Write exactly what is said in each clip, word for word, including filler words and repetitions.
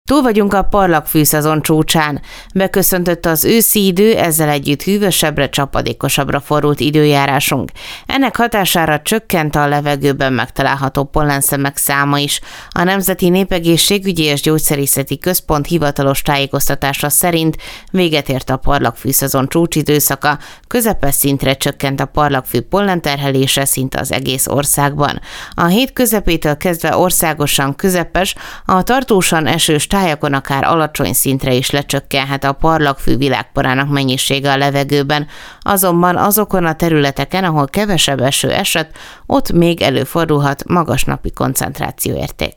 Túl vagyunk a parlagfű szezon csúcsán. Beköszöntött az őszi idő, ezzel együtt hűvösebbre, csapadékosabbra fordult időjárásunk. Ennek hatására csökkent a levegőben megtalálható pollenszemek száma is. A Nemzeti Népegészségügyi és Gyógyszerészeti Központ hivatalos tájékoztatása szerint véget ért a parlagfű szezon csúcsidőszaka, közepes szintre csökkent a parlagfű pollenterhelése szinte az egész országban. A hét közepétől kezdve országosan közepes, a tartósan esős tájakon akár alacsony szintre is lecsökkenhet a parlagfű világporának mennyisége a levegőben, azonban azokon a területeken, ahol kevesebb eső esett, ott még előfordulhat magas napi koncentrációérték.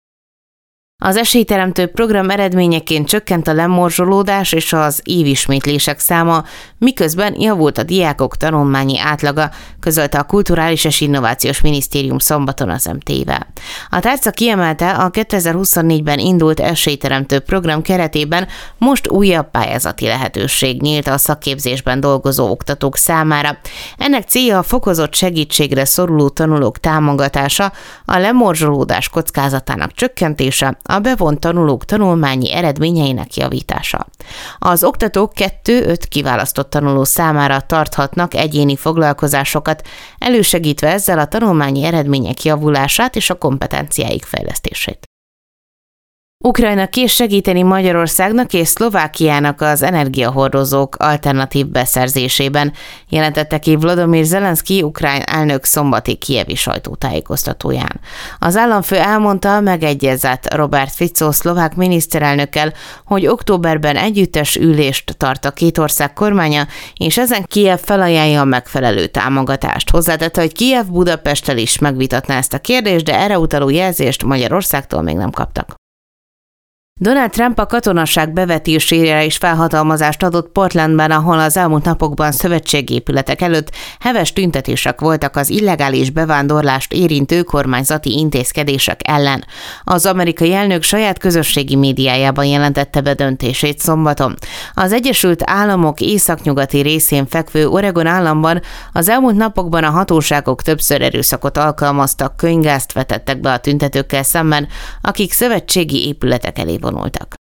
Az esélyteremtő program eredményeként csökkent a lemorzsolódás és az évismétlések száma, miközben javult a diákok tanulmányi átlaga, közölte a Kulturális és Innovációs Minisztérium szombaton az em té i-vel. A tárca kiemelte, a kétezer-huszonnégyben indult esélyteremtő program keretében most újabb pályázati lehetőség nyílt a szakképzésben dolgozó oktatók számára. Ennek célja a fokozott segítségre szoruló tanulók támogatása, a lemorzsolódás kockázatának csökkentése, a bevont tanulók tanulmányi eredményeinek javítása. Az oktatók kettő-öt kiválasztott tanuló számára tarthatnak egyéni foglalkozásokat, elősegítve ezzel a tanulmányi eredmények javulását és a kompetenciáik fejlesztését. Ukrajna kész segíteni Magyarországnak és Szlovákiának az energiahordozók alternatív beszerzésében, jelentette ki Volodymyr Zelenszky ukrán elnök szombati kijevi sajtótájékoztatóján. Az államfő elmondta, megegyezett Robert Fico szlovák miniszterelnökkel, hogy októberben együttes ülést tart a két ország kormánya, és ezen Kijev felajánlja a megfelelő támogatást. Hozzátette, hogy Kijev Budapesttel is megvitatná ezt a kérdést, de erre utaló jelzést Magyarországtól még nem kaptak. Donald Trump a katonaság bevetésére is felhatalmazást adott Portlandben, ahol az elmúlt napokban szövetségi épületek előtt heves tüntetések voltak az illegális bevándorlást érintő kormányzati intézkedések ellen. Az amerikai elnök saját közösségi médiájában jelentette be döntését szombaton. Az Egyesült Államok északnyugati részén fekvő Oregon államban az elmúlt napokban a hatóságok többször erőszakot alkalmaztak, könyvgázt vetettek be a tüntetőkkel szemben, akik szövetségi épületek elé vonultak.